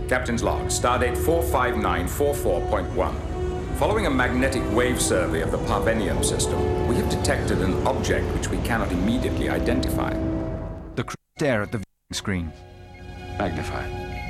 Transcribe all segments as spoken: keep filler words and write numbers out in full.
Captain's log, stardate four five nine four four point one. Following a magnetic wave survey of the Parvenium system, we have detected an object which we cannot immediately identify. The crew stare at the viewing screen. Magnify.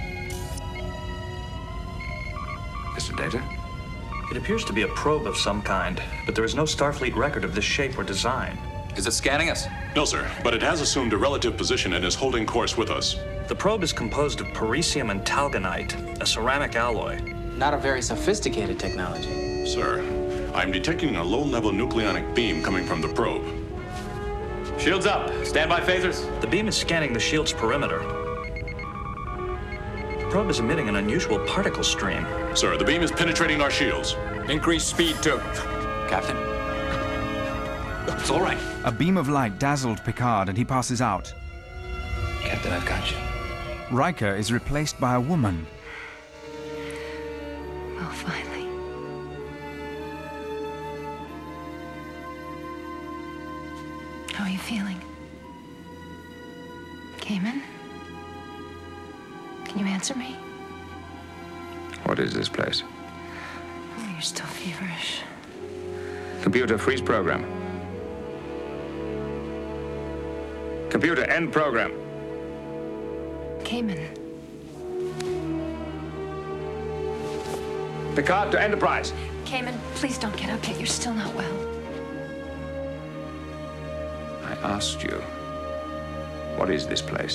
Mister Data? It appears to be a probe of some kind, but there is no Starfleet record of this shape or design. Is it scanning us? No, sir, but it has assumed a relative position and is holding course with us. The probe is composed of pericium and talgonite, a ceramic alloy. Not a very sophisticated technology. Sir, I'm detecting a low-level nucleonic beam coming from the probe. Shields up. Standby phasers. The beam is scanning the shield's perimeter. The probe is emitting an unusual particle stream. Sir, the beam is penetrating our shields. Increase speed to... Captain? It's all right. A beam of light dazzled Picard and he passes out. Captain, I've got you. Riker is replaced by a woman. Well, finally. How are you feeling? Cayman? Can you answer me? What is this place? Oh, you're still feverish. Computer, freeze program. Computer, end program. Cayman. Picard to Enterprise. Cayman, please don't get up yet. You're still not well. I asked you, what is this place?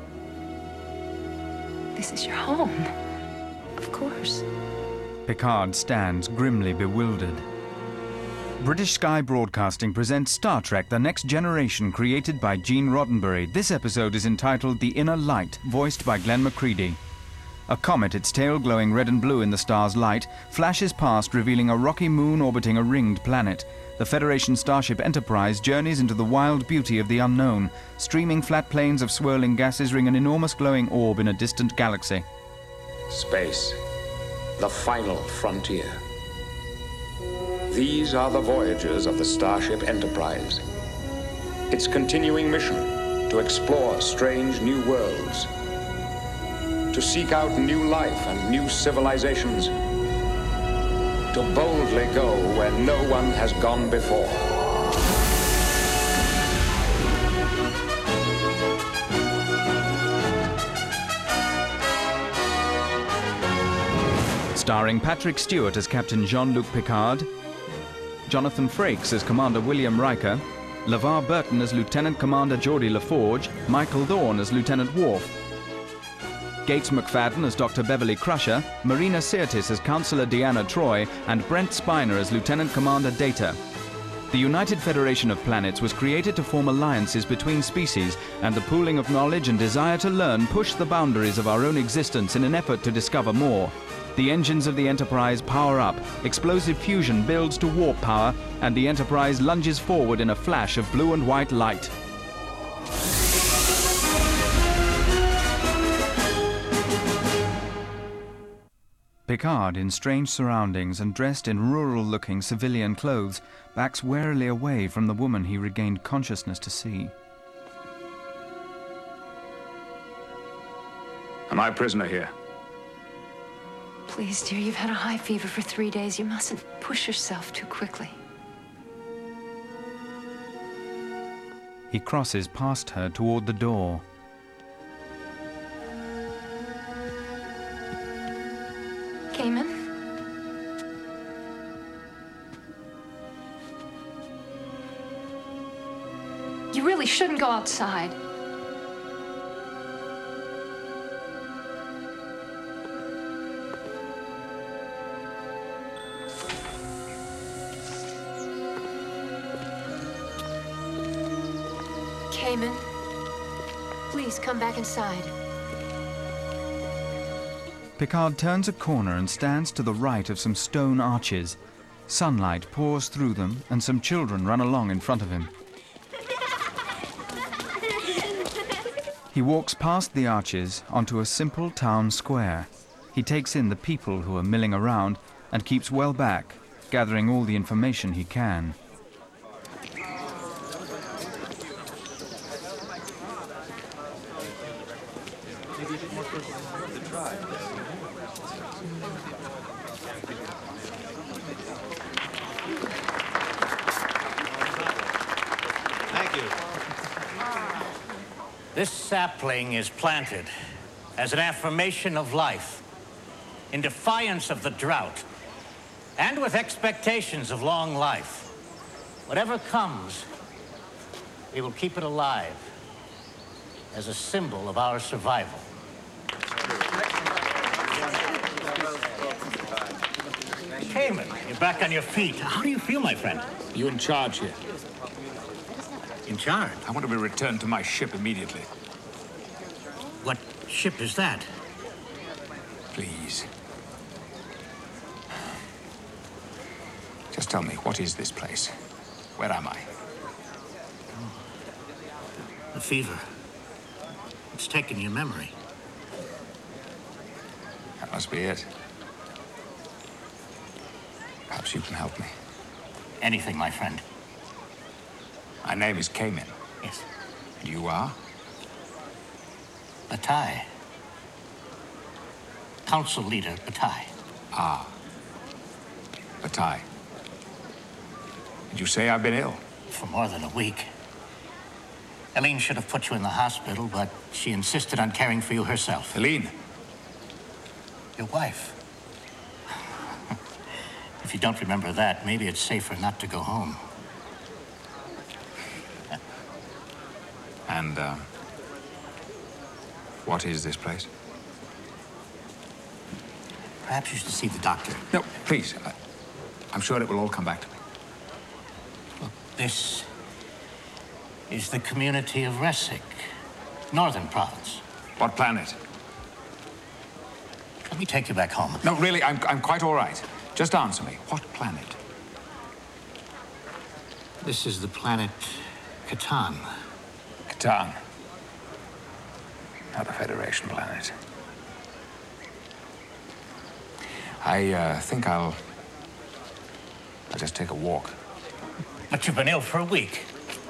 This is your home. Of course. Picard stands grimly bewildered. British Sky Broadcasting presents Star Trek The Next Generation, created by Gene Roddenberry. This episode is entitled The Inner Light, voiced by Glenn McCready. A comet, its tail glowing red and blue in the star's light, flashes past, revealing a rocky moon orbiting a ringed planet. The Federation starship Enterprise journeys into the wild beauty of the unknown. Streaming flat plains of swirling gases ring an enormous glowing orb in a distant galaxy. Space, the final frontier. These are the voyages of the Starship Enterprise. Its continuing mission to explore strange new worlds, to seek out new life and new civilizations, to boldly go where no one has gone before. Starring Patrick Stewart as Captain Jean-Luc Picard, Jonathan Frakes as Commander William Riker, LeVar Burton as Lieutenant Commander Geordie LaForge, Michael Dorn as Lieutenant Worf, Gates McFadden as Doctor Beverly Crusher, Marina Sirtis as Counselor Deanna Troi, and Brent Spiner as Lieutenant Commander Data. The United Federation of Planets was created to form alliances between species, and the pooling of knowledge and desire to learn push the boundaries of our own existence in an effort to discover more. The engines of the Enterprise power up, explosive fusion builds to warp power, and the Enterprise lunges forward in a flash of blue and white light. Picard, in strange surroundings and dressed in rural-looking civilian clothes, backs warily away from the woman he regained consciousness to see. Am I a prisoner here? Please, dear, you've had a high fever for three days. You mustn't push yourself too quickly. He crosses past her toward the door. Cayman? You really shouldn't go outside. Cayman, please come back inside. Picard turns a corner and stands to the right of some stone arches. Sunlight pours through them, and some children run along in front of him. He walks past the arches onto a simple town square. He takes in the people who are milling around and keeps well back, gathering all the information he can. Thank you. This sapling is planted as an affirmation of life, in defiance of the drought, and with expectations of long life. Whatever comes, we will keep it alive as a symbol of our survival. Cayman, you're back on your feet. How do you feel, my friend? You in charge here? In charge? I want to be returned to my ship immediately. What ship is that? Please. Just tell me, what is this place? Where am I? The fever. It's taken your memory. That must be it. Perhaps you can help me. Anything, my friend. My name is Cayman. Yes. And you are? Bataille. Council leader Bataille. Ah. Bataille. Did you say I've been ill? For more than a week. Helene should have put you in the hospital, but she insisted on caring for you herself. Helene? Your wife. If you don't remember that, maybe it's safer not to go home. And, uh, what is this place? Perhaps you should see the doctor. No, please. I, I'm sure it will all come back to me. Look, this is the community of Resic, Northern Province. What planet? Let me take you back home. No, really, I'm, I'm quite all right. Just answer me. What planet? This is the planet Catan. Catan. Not a Federation planet. I uh, think I'll... I'll just take a walk. But you've been ill for a week.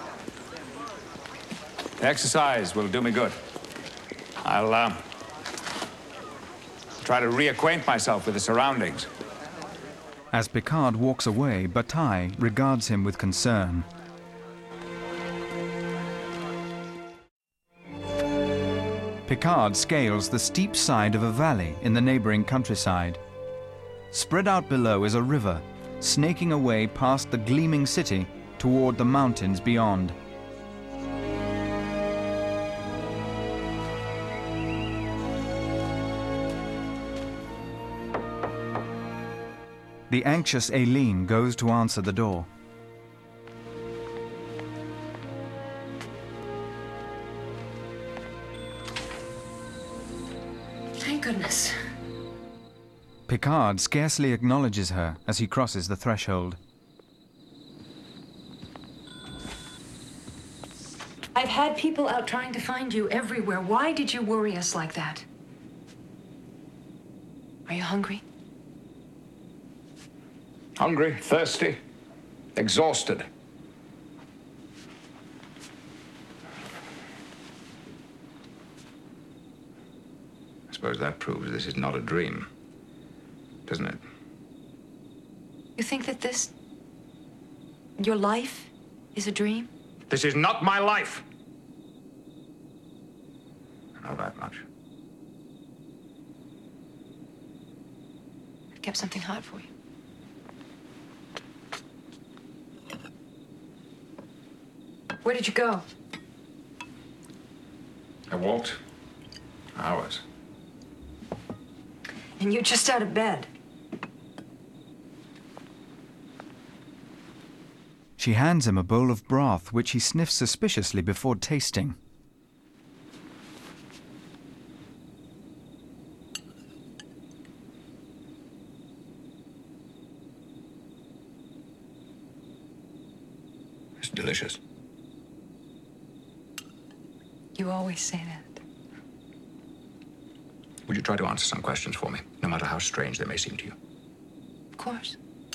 Exercise will do me good. I'll, uh, try to reacquaint myself with the surroundings. As Picard walks away, Bataille regards him with concern. Picard scales the steep side of a valley in the neighboring countryside. Spread out below is a river, snaking away past the gleaming city toward the mountains beyond. The anxious Aileen goes to answer the door. Thank goodness. Picard scarcely acknowledges her as he crosses the threshold. I've had people out trying to find you everywhere. Why did you worry us like that? Are you hungry? Hungry, thirsty, exhausted. I suppose that proves this is not a dream, doesn't it? You think that this... your life is a dream? This is not my life. I know that much. I kept something hot for you. Where did you go? I walked hours. And you're just out of bed. She hands him a bowl of broth, which he sniffs suspiciously before tasting. It's delicious. You always say that. Would you try to answer some questions for me, no matter how strange they may seem to you? Of course.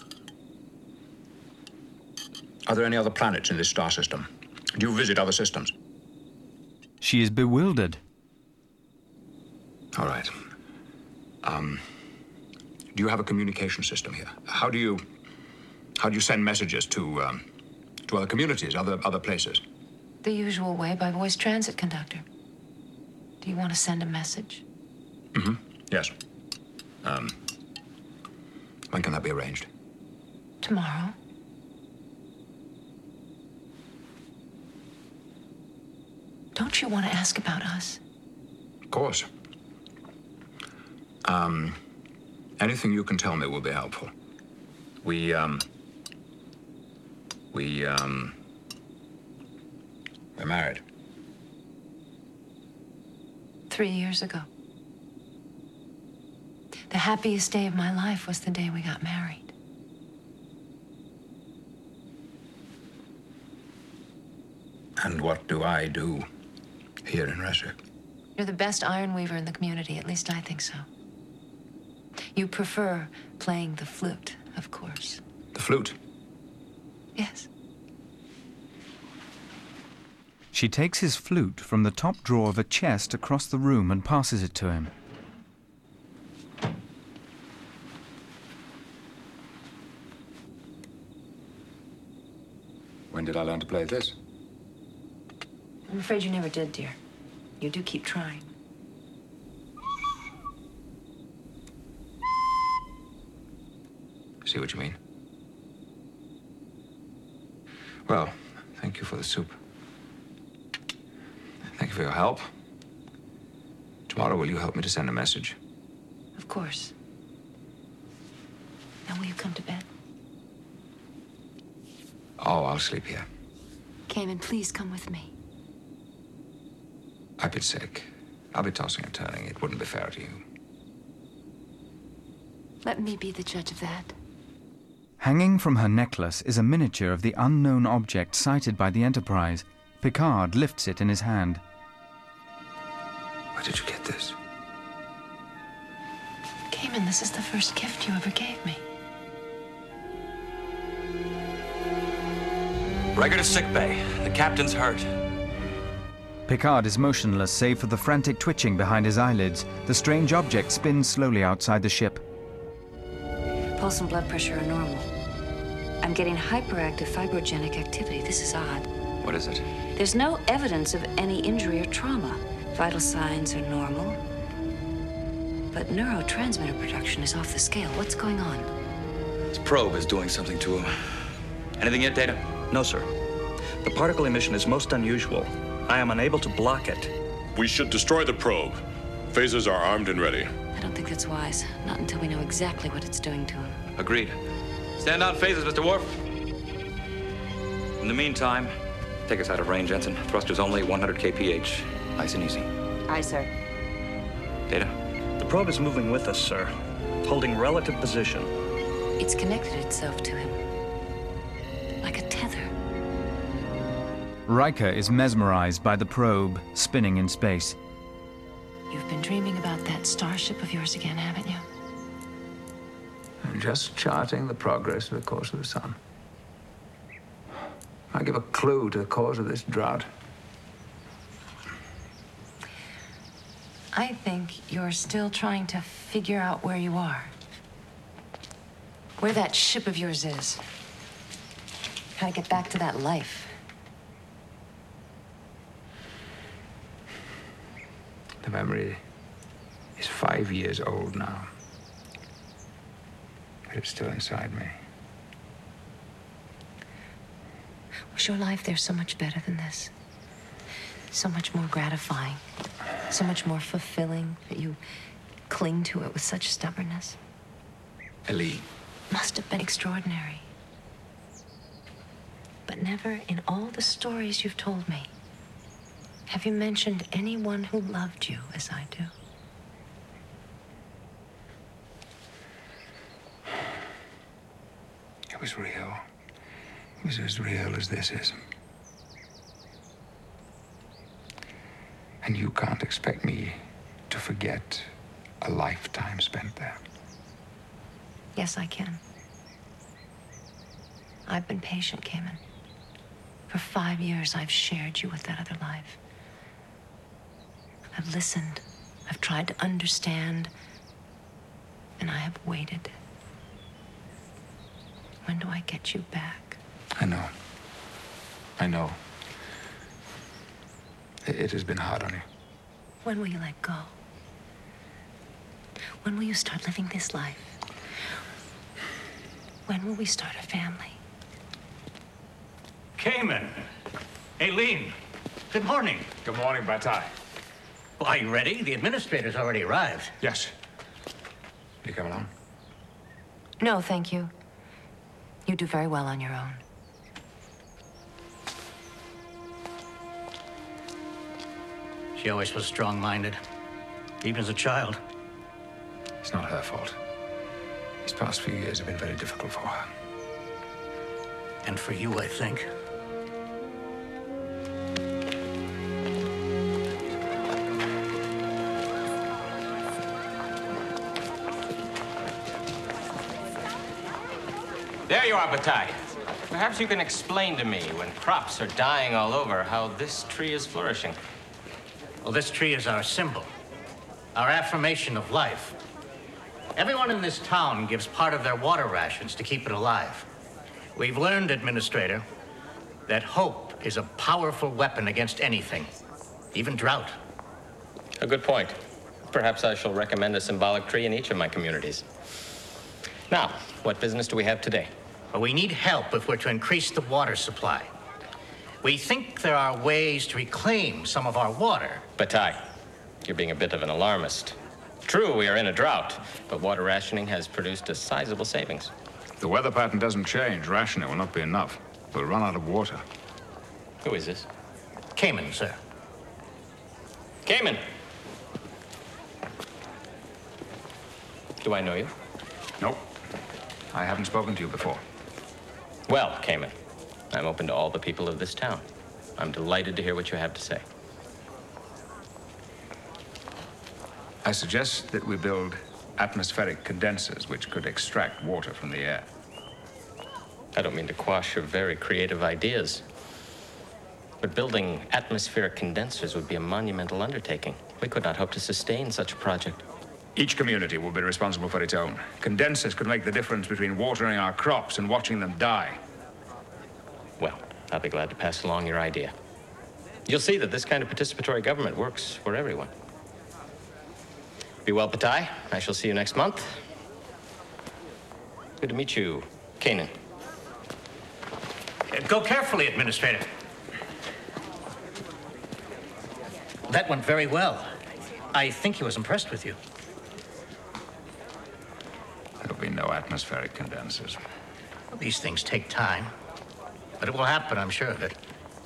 Are there any other planets in this star system? Do you visit other systems? She is bewildered. All right. Um, do you have a communication system here? How do you, how do you send messages to, um, to other communities, other, other places? The usual way, by voice transit conductor. Do you want to send a message? Mm-hmm. Yes. Um, when can that be arranged? Tomorrow. Don't you want to ask about us? Of course. Um, anything you can tell me will be helpful. We, um, we, um, we're married. Three years ago. The happiest day of my life was the day we got married. And what do I do here in Reswick? You're the best iron weaver in the community, at least I think so. You prefer playing the flute, of course. The flute? Yes. She takes his flute from the top drawer of a chest across the room and passes it to him. When did I learn to play this? I'm afraid you never did, dear. You do keep trying. See what you mean? Well, thank you for the soup. Thank you for your help. Tomorrow, will you help me to send a message? Of course. Now will you come to bed? Oh, I'll sleep here. Cayman, please come with me. I've been sick. I'll be tossing and turning. It wouldn't be fair to you. Let me be the judge of that. Hanging from her necklace is a miniature of the unknown object sighted by the Enterprise. Picard lifts it in his hand. Where did you get this? Cayman, this is the first gift you ever gave me. Riker to sickbay. The captain's hurt. Picard is motionless save for the frantic twitching behind his eyelids. The strange object spins slowly outside the ship. Pulse and blood pressure are normal. I'm getting hyperactive fibrogenic activity. This is odd. What is it? There's no evidence of any injury or trauma. Vital signs are normal. But neurotransmitter production is off the scale. What's going on? This probe is doing something to him. Anything yet, Data? No, sir. The particle emission is most unusual. I am unable to block it. We should destroy the probe. Phasers are armed and ready. I don't think that's wise. Not until we know exactly what it's doing to him. Agreed. Stand down phases, Mister Worf. In the meantime, take us out of range, Ensign. Thrusters only, one hundred K P H. Nice and easy. Aye, sir. Data? The probe is moving with us, sir. Holding relative position. It's connected itself to him. Like a tether. Riker is mesmerized by the probe spinning in space. You've been dreaming about that starship of yours again, haven't you? I'm just charting the progress of the course of the sun. I give a clue to the cause of this drought. I think you're still trying to figure out where you are. Where that ship of yours is. How to get back to that life. The memory is five years old now. But it's still inside me. Was your life there so much better than this? So much more gratifying. So much more fulfilling that you cling to it with such stubbornness. Ellie. Must have been extraordinary. But never in all the stories you've told me have you mentioned anyone who loved you as I do. It was real. It was as real as this is. And you can't expect me to forget a lifetime spent there. Yes, I can. I've been patient, Cayman. For five years, I've shared you with that other life. I've listened I've tried to understand, and I have waited. When do I get you back? I know. I know. It, it has been hard on you. When will you let go? When will you start living this life? When will we start a family? Cayman. Aileen. Good morning. Good morning, Bataille. Well, are you ready? The administrator's already arrived. Yes. You come along? No, thank you. You do very well on your own. She always was strong-minded, even as a child. It's not her fault. These past few years have been very difficult for her. And for you, I think. There you are, Bataille. Perhaps you can explain to me, when crops are dying all over, how this tree is flourishing. Well, this tree is our symbol, our affirmation of life. Everyone in this town gives part of their water rations to keep it alive. We've learned, Administrator, that hope is a powerful weapon against anything, even drought. A good point. Perhaps I shall recommend a symbolic tree in each of my communities. Now, what business do we have today? Well, we need help if we're to increase the water supply. We think there are ways to reclaim some of our water. Bataille, you're being a bit of an alarmist. True, we are in a drought, but water rationing has produced a sizable savings. If the weather pattern doesn't change, rationing will not be enough. We'll run out of water. Who is this? Cayman, sir. Cayman! Do I know you? Nope. I haven't spoken to you before. Well, Cayman, I'm open to all the people of this town. I'm delighted to hear what you have to say. I suggest that we build atmospheric condensers which could extract water from the air. I don't mean to quash your very creative ideas, but building atmospheric condensers would be a monumental undertaking. We could not hope to sustain such a project. Each community will be responsible for its own. Condensers could make the difference between watering our crops and watching them die. Well, I'll be glad to pass along your idea. You'll see that this kind of participatory government works for everyone. Be well, Bataille. I shall see you next month. Good to meet you, Kanan. Uh, Go carefully, Administrator. That went very well. I think he was impressed with you. There'll be no atmospheric condensers. Well, these things take time, but it will happen, I'm sure of it.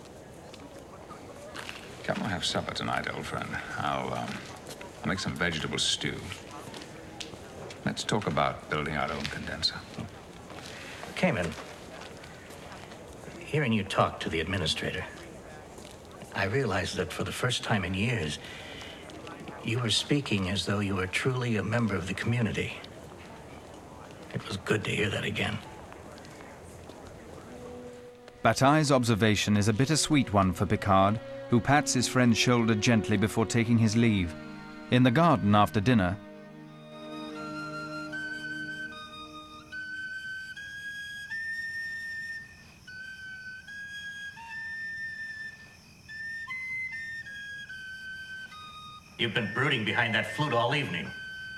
Come and have supper tonight, old friend. I'll, um, I'll make some vegetable stew. Let's talk about building our own condenser. Cayman, hearing you talk to the administrator, I realized that for the first time in years, you were speaking as though you were truly a member of the community. It was good to hear that again. Bataille's observation is a bittersweet one for Picard, who pats his friend's shoulder gently before taking his leave. In the garden after dinner, You've been brooding behind that flute all evening.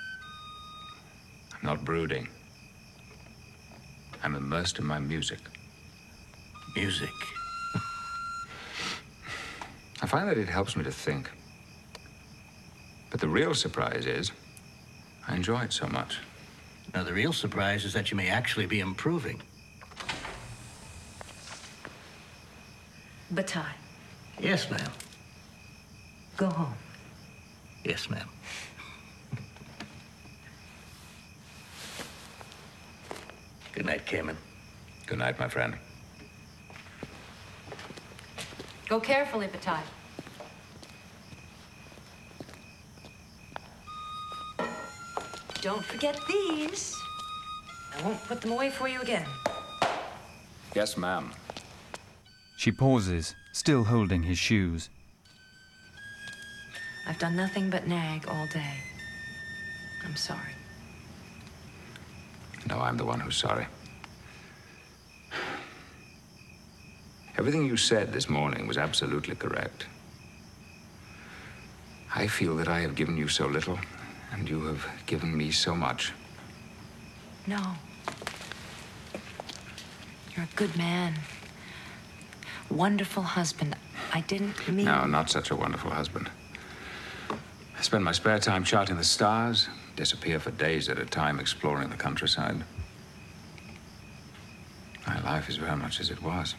I'm not brooding. I'm immersed in my music. Music? I find that it helps me to think. But the real surprise is, I enjoy it so much. Now, the real surprise is that you may actually be improving. Bataille, Yes, ma'am. go home. Yes, ma'am. Good night, Cayman. Good night, my friend. Go carefully, Bataille. Don't forget these. I won't put them away for you again. Yes, ma'am. she pauses, still holding his shoes. I've done nothing but nag all day. I'm sorry. No, I'm the one who's sorry. Everything you said this morning was absolutely correct. I feel that I have given you so little, and you have given me so much. No. You're a good man. Wonderful husband. I didn't mean... No, not such a wonderful husband. I spend my spare time charting the stars, disappear for days at a time exploring the countryside. My life is very much as it was.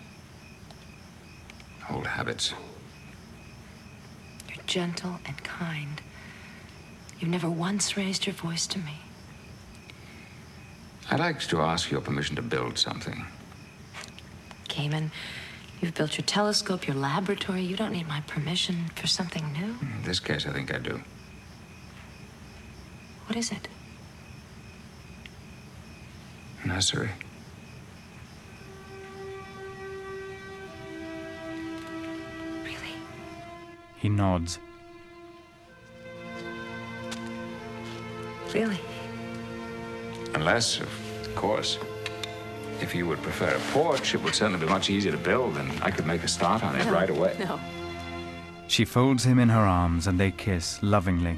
Old habits. You're gentle and kind. You've never once raised your voice to me. I'd like to ask your permission to build something. Cayman, you've built your telescope, your laboratory. You don't need my permission for something new. In this case, I think I do. What is it? Nursery. Really? He nods. Really? Unless, of course, if you would prefer a porch, it would certainly be much easier to build, and I could make a start on it No, right away. No. She folds him in her arms and they kiss lovingly.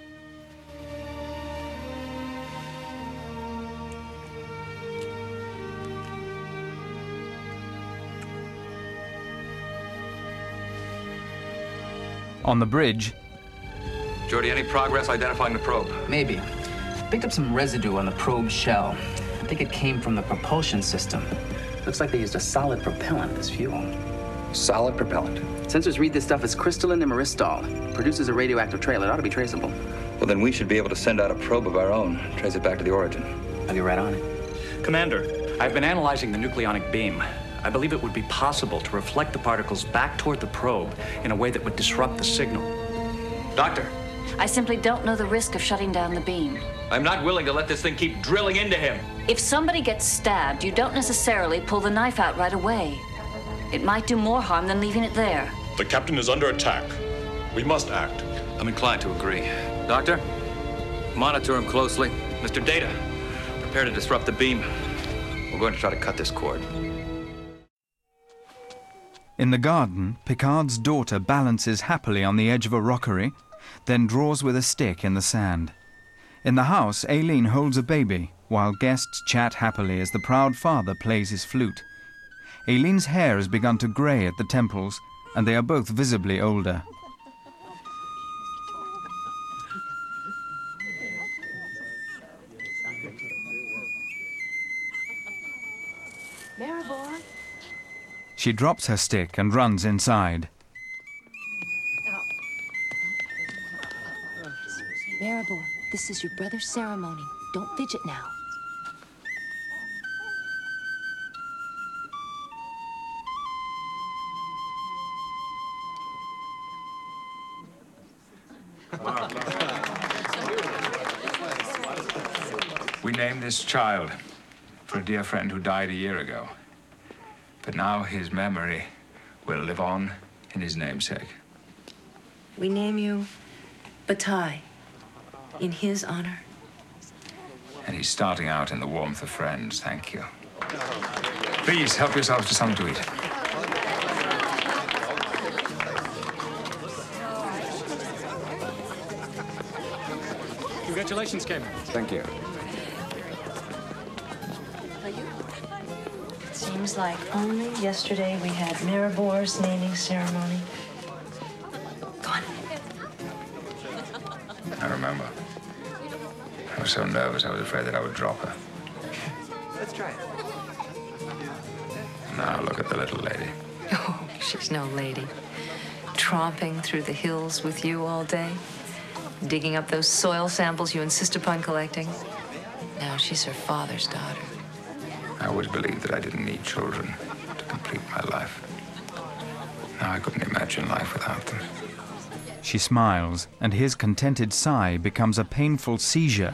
On the bridge... Geordi, any progress identifying the probe? Maybe. Picked up some residue on the probe shell. I think it came from the propulsion system. Looks like they used a solid propellant as fuel. Solid propellant. Sensors read this stuff as crystalline and myristal. Produces a radioactive trail. It ought to be traceable. Well, then we should be able to send out a probe of our own, trace it back to the origin. I'll get right on it. Commander, I've been analyzing the nucleonic beam. I believe it would be possible to reflect the particles back toward the probe in a way that would disrupt the signal. Doctor. I simply don't know the risk of shutting down the beam. I'm not willing to let this thing keep drilling into him. If somebody gets stabbed, you don't necessarily pull the knife out right away. It might do more harm than leaving it there. The captain is under attack. We must act. I'm inclined to agree. Doctor, monitor him closely. Mister Data, prepare to disrupt the beam. We're going to try to cut this cord. In the garden, Picard's daughter balances happily on the edge of a rockery, then draws with a stick in the sand. In the house, Aileen holds a baby, while guests chat happily as the proud father plays his flute. Aileen's hair has begun to grey at the temples, and they are both visibly older. Maribor? She drops her stick and runs inside. Maribor, this is your brother's ceremony. Don't fidget now. We named this child for a dear friend who died a year ago. But now his memory will live on in his namesake. We name you Batai in his honor. And he's starting out in the warmth of friends, thank you. Please, help yourselves to something to eat. Congratulations, Cayman. Thank you. It seems like only yesterday we had Maribor's naming ceremony. Go on. I remember. I was so nervous, I was afraid that I would drop her. Let's try it. Now look at the little lady. Oh, she's no lady. Tromping through the hills with you all day. Digging up those soil samples you insist upon collecting. Now she's her father's daughter. I always believed that I didn't need children to complete my life. Now I couldn't imagine life without them. She smiles, and his contented sigh becomes a painful seizure.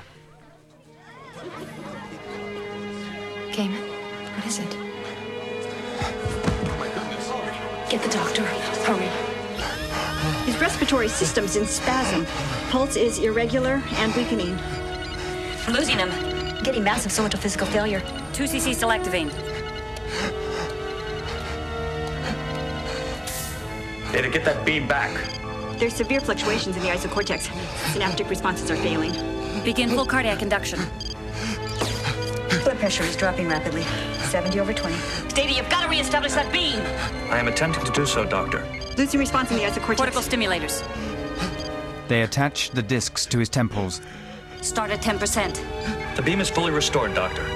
Cayman, what is it? Get the doctor. Hurry. His respiratory system's in spasm. Pulse is irregular and weakening. We're losing him. Getting massive somatal physical failure. two C C Selectivine. Data, get that beam back. There's severe fluctuations in the isocortex. Synaptic responses are failing. Begin full cardiac induction. Blood pressure is dropping rapidly. seventy over twenty. Data, you've got to reestablish that beam. I am attempting to do so, Doctor. Losing response in the isocortex. Cortical stimulators. They attach the discs to his temples. Start at ten percent. The beam is fully restored, Doctor.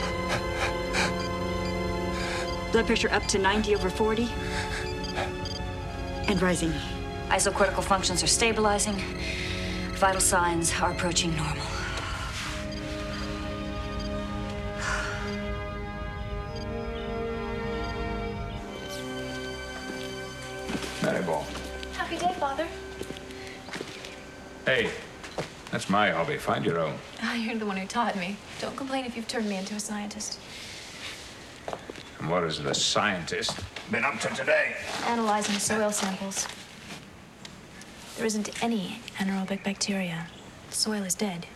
Blood pressure up to ninety over forty. And rising. Isocortical functions are stabilizing. Vital signs are approaching normal. Maribor. Happy day, Father. Hey, that's my hobby. Find your own. Ah, you're the one who taught me. Don't complain if you've turned me into a scientist. And what has the scientist been up to today? Analyzing soil samples. There isn't any anaerobic bacteria. The soil is dead.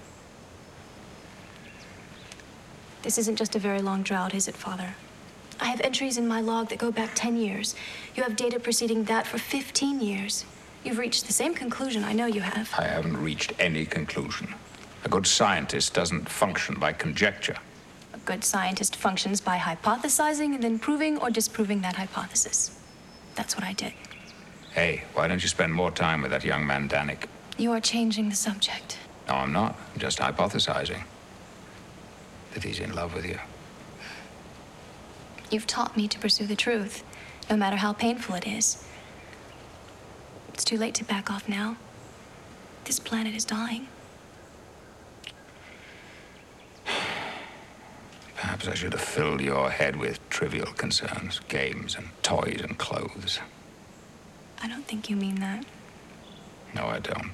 This isn't just a very long drought, is it, Father? I have entries in my log that go back ten years. You have data preceding that for fifteen years. You've reached the same conclusion, I know you have. I haven't reached any conclusion. A good scientist doesn't function by conjecture. A good scientist functions by hypothesizing and then proving or disproving that hypothesis. That's what I did. Hey, why don't you spend more time with that young man, Danik? You are changing the subject. No, I'm not. I'm just hypothesizing that he's in love with you. You've taught me to pursue the truth, no matter how painful it is. It's too late to back off now. This planet is dying. Perhaps I should have filled your head with trivial concerns, games and toys and clothes. I don't think you mean that. No, I don't.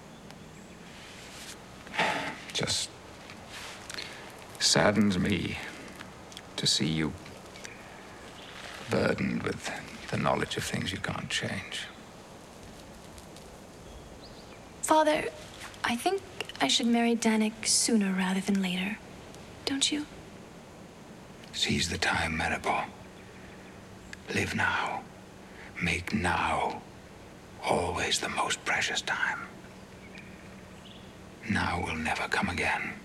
Just saddens me to see you burdened with the knowledge of things you can't change. Father, I think I should marry Danik sooner rather than later. Don't you? Seize the time, Maribor. Live now. Make now always the most precious time. Now will never come again.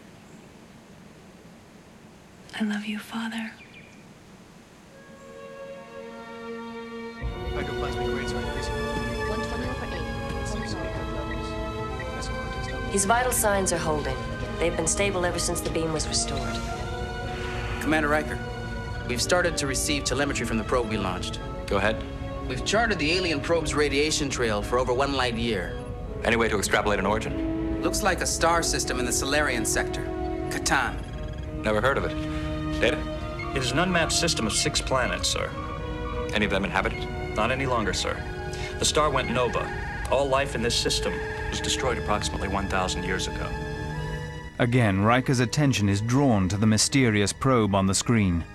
I love you, Father. Ectoplasmic rates are increasing. His vital signs are holding. They've been stable ever since the beam was restored. Commander Riker, we've started to receive telemetry from the probe we launched. Go ahead. We've charted the alien probe's radiation trail for over one light year. Any way to extrapolate an origin? Looks like a star system in the Solarian sector. Catan. Never heard of it. Data? It is an unmapped system of six planets, sir. Any of them inhabited? Not any longer, sir. The star went nova. All life in this system was destroyed approximately one thousand years ago. Again, Riker's attention is drawn to the mysterious probe on the screen.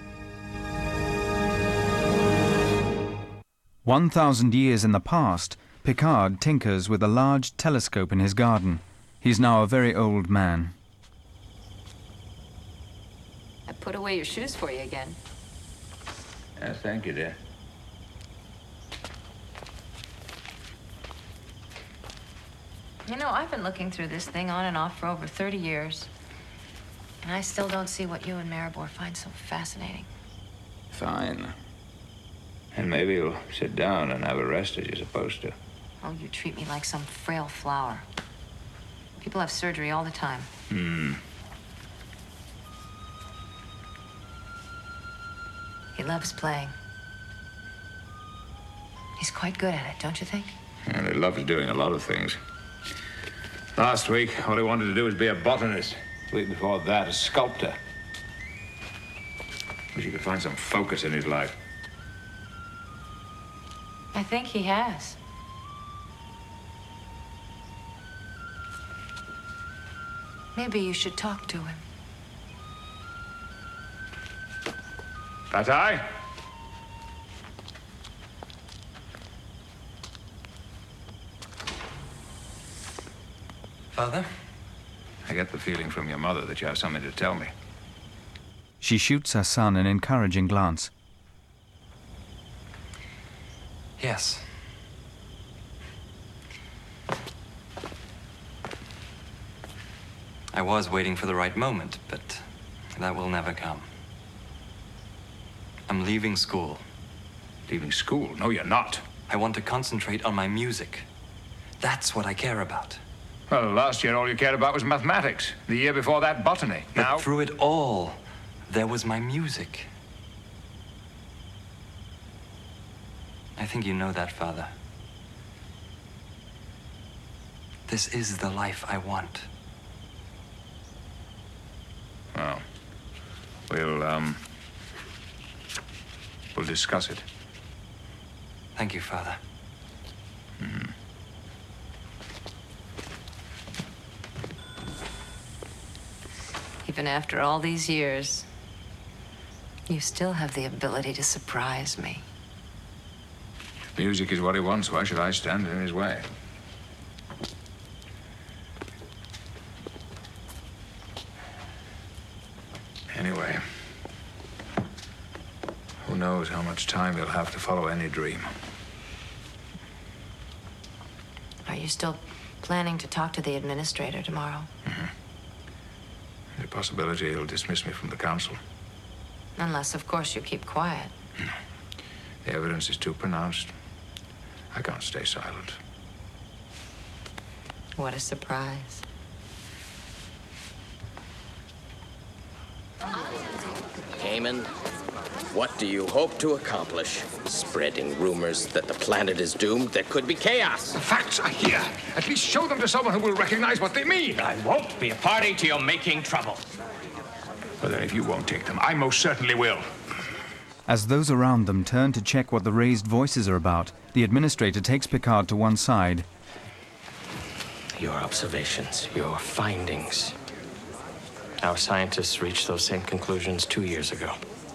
One thousand years in the past, Picard tinkers with a large telescope in his garden. He's now a very old man. I put away your shoes for you again. Yes, thank you, dear. You know, I've been looking through this thing on and off for over thirty years. And I still don't see what you and Maribor find so fascinating. Fine. And maybe you'll sit down and have a rest as you're supposed to. Oh, you treat me like some frail flower. People have surgery all the time. Hmm. He loves playing. He's quite good at it, don't you think? And he loves doing a lot of things. Last week, all he wanted to do was be a botanist. The week before that, a sculptor. Wish he could find some focus in his life. I think he has. Maybe you should talk to him. Patai? Father? I get the feeling from your mother that you have something to tell me. She shoots her son an encouraging glance. Yes. I was waiting for the right moment, but that will never come. I'm leaving school. Leaving school? No, you're not. I want to concentrate on my music. That's what I care about. Well, last year all you cared about was mathematics. The year before that, botany. But Now, through it all, there was my music. I think you know that, Father. This is the life I want. well, we'll, um, we'll discuss it. Thank you, Father. Mm. Even after all these years, you still have the ability to surprise me. Music is what he wants. Why should I stand in his way? Anyway, who knows how much time he'll have to follow any dream. Are you still planning to talk to the administrator tomorrow? Mm-hmm. There's a possibility he'll dismiss me from the council. Unless, of course, you keep quiet. No. The evidence is too pronounced. I can't stay silent. What a surprise. Heyman, what do you hope to accomplish? Spreading rumors that the planet is doomed? There could be chaos. The facts are here. At least show them to someone who will recognize what they mean. I won't be a party to your making trouble. Well, then, if you won't take them, I most certainly will. As those around them turn to check what the raised voices are about, the administrator takes Picard to one side. Your observations, your findings. Our scientists reached those same conclusions two years ago.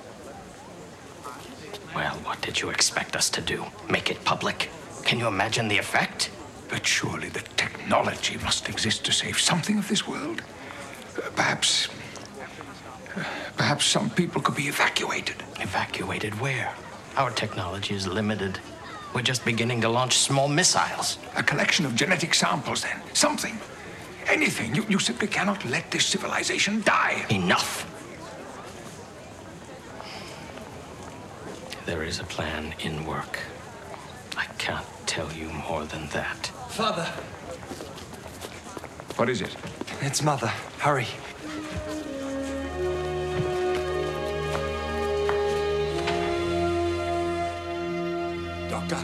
Well, what did you expect us to do? Make it public? Can you imagine the effect? But surely the technology must exist to save something of this world. Uh, perhaps... Uh, perhaps some people could be evacuated. Evacuated where? Our technology is limited. We're just beginning to launch small missiles. A collection of genetic samples, then. Something. Anything. You, you simply cannot let this civilization die. Enough. There is a plan in work. I can't tell you more than that. Father. What is it? It's Mother. Hurry. Doctor.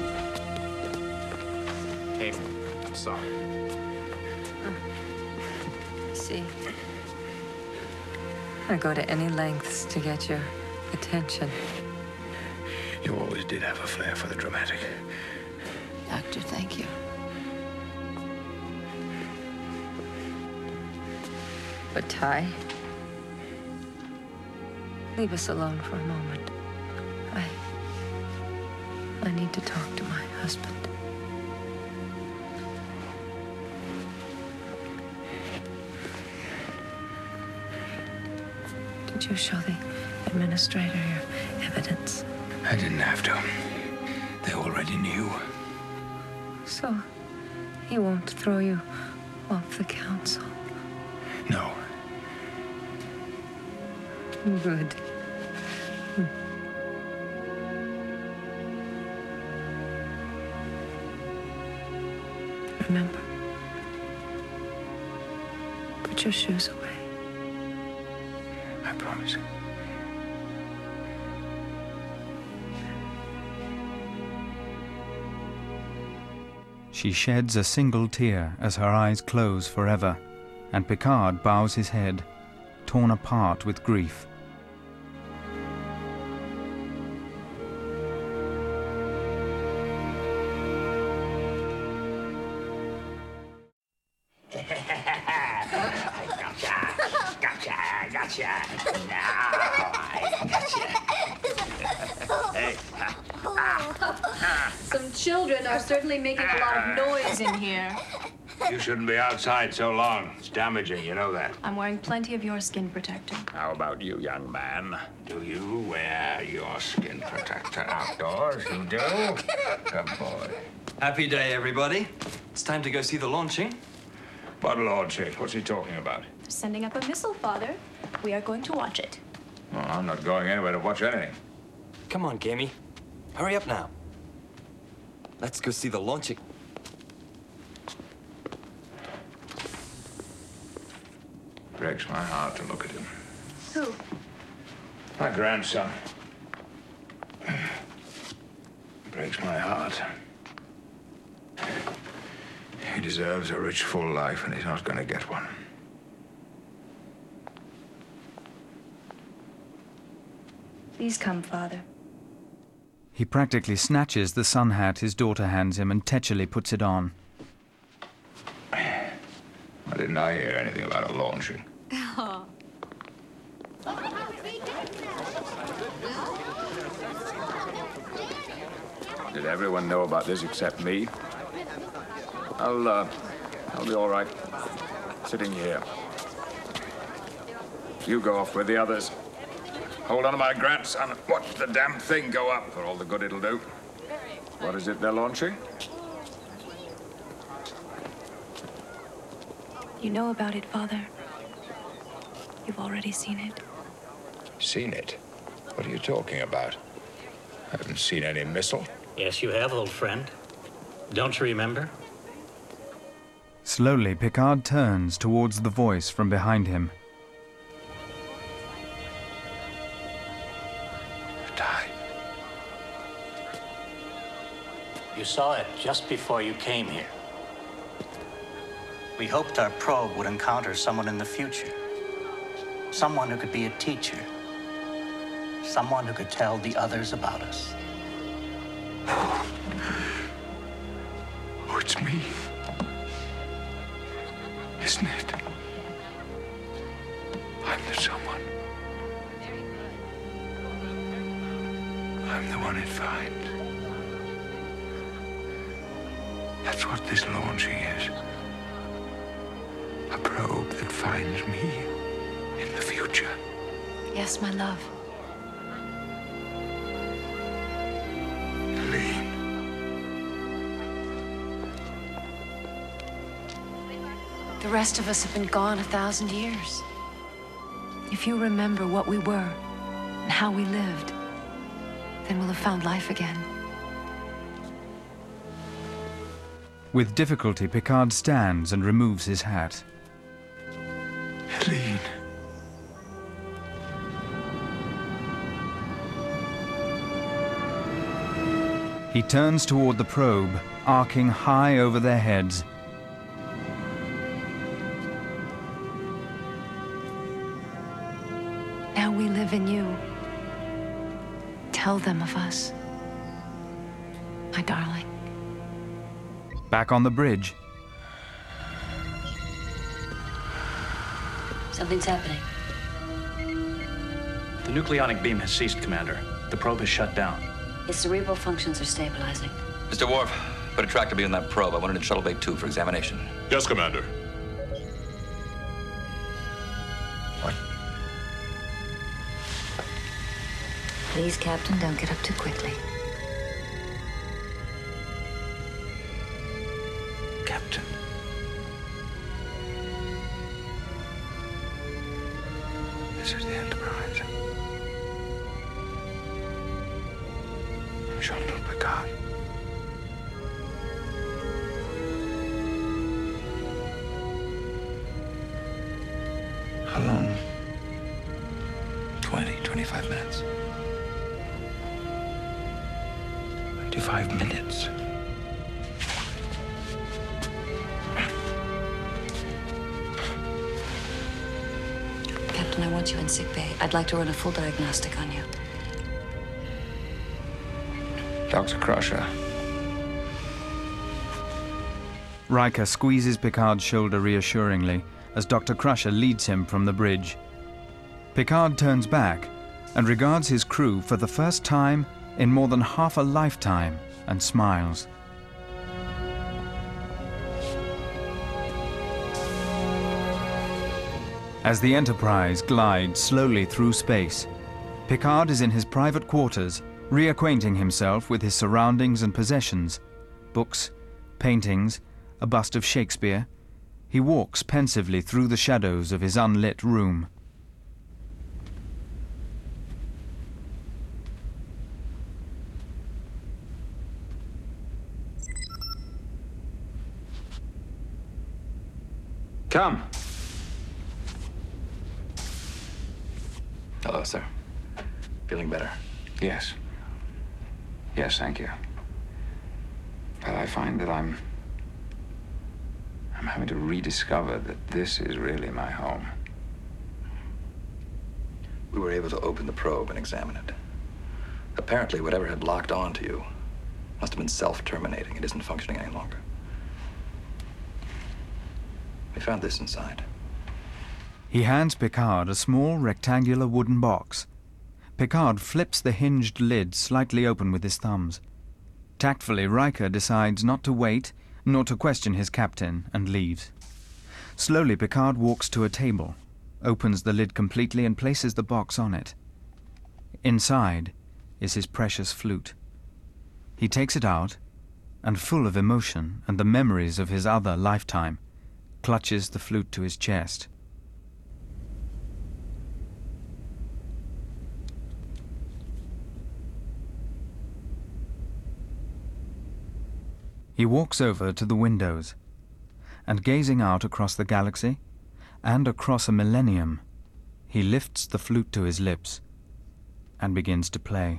Hey, I'm sorry. See, I go to any lengths to get your attention. You always did have a flair for the dramatic. Doctor, thank you. But Ty, leave us alone for a moment. I... I need to talk to my husband. Did you show the administrator your evidence? I didn't have to. They already knew. So, he won't throw you off the council? No. Good. Remember, put your shoes away. I promise. She sheds a single tear as her eyes close forever, and Picard bows his head, torn apart with grief. Some children are certainly making a lot of noise in here. You shouldn't be outside so long. It's damaging, you know that. I'm wearing plenty of your skin protector. How about you, young man? Do you wear your skin protector outdoors? You do? Good boy. Happy day, everybody. It's time to go see the launching. What launching? What's he talking about? They're sending up a missile, Father. We are going to watch it. Well, I'm not going anywhere to watch anything. Come on, Gamey. Hurry up now. Let's go see the launching. Breaks my heart to look at him. Who? My grandson. Breaks my heart. He deserves a rich, full life, and he's not going to get one. Please come, Father. He practically snatches the sun hat his daughter hands him and tetchily puts it on. Why didn't I hear anything about a launching? Oh. Did everyone know about this except me? I'll, uh, I'll be all right. Sitting here. You go off with the others. Hold on to my grandson and watch the damn thing go up for all the good it'll do. What is it they're launching? You know about it, Father. You've already seen it. Seen it? What are you talking about? I haven't seen any missile. Yes, you have, old friend. Don't you remember? Slowly, Picard turns towards the voice from behind him. You saw it just before you came here. We hoped our probe would encounter someone in the future. Someone who could be a teacher. Someone who could tell the others about us. Oh, it's me. Isn't it? I'm the someone. I'm the one it finds. That's what this launching is. A probe that finds me in the future. Yes, my love. Helene. The rest of us have been gone a thousand years. If you remember what we were and how we lived, then we'll have found life again. With difficulty, Picard stands and removes his hat. Helene. He turns toward the probe, arcing high over their heads. Now we live in you. Tell them of us, my darling. Back on the bridge. Something's happening. The nucleonic beam has ceased, Commander. The probe is shut down. Its cerebral functions are stabilizing. Mister Worf, put a tractor beam on that probe. I want it in Shuttle Bay two for examination. Yes, Commander. What? Please, Captain, don't get up too quickly. Captain. This is the Enterprise. Jean-Luc Picard. How long? Twenty, twenty-five minutes. Twenty-five minutes. Captain, I want you in sick bay. I'd like to run a full diagnostic on you. Doctor Crusher. Riker squeezes Picard's shoulder reassuringly as Doctor Crusher leads him from the bridge. Picard turns back and regards his crew for the first time in more than half a lifetime and smiles. As the Enterprise glides slowly through space, Picard is in his private quarters, reacquainting himself with his surroundings and possessions. Books, paintings, a bust of Shakespeare. He walks pensively through the shadows of his unlit room. Come. Hello, sir. Feeling better? Yes. Yes, thank you. But I find that I'm... I'm having to rediscover that this is really my home. We were able to open the probe and examine it. Apparently, whatever had locked on to you must have been self-terminating. It isn't functioning any longer. We found this inside. He hands Picard a small rectangular wooden box. Picard flips the hinged lid slightly open with his thumbs. Tactfully, Riker decides not to wait, nor to question his captain, and leaves. Slowly, Picard walks to a table, opens the lid completely and places the box on it. Inside is his precious flute. He takes it out, and full of emotion and the memories of his other lifetime, clutches the flute to his chest. He walks over to the windows, and gazing out across the galaxy and across a millennium, he lifts the flute to his lips and begins to play.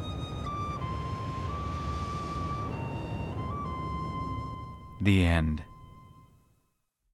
The end.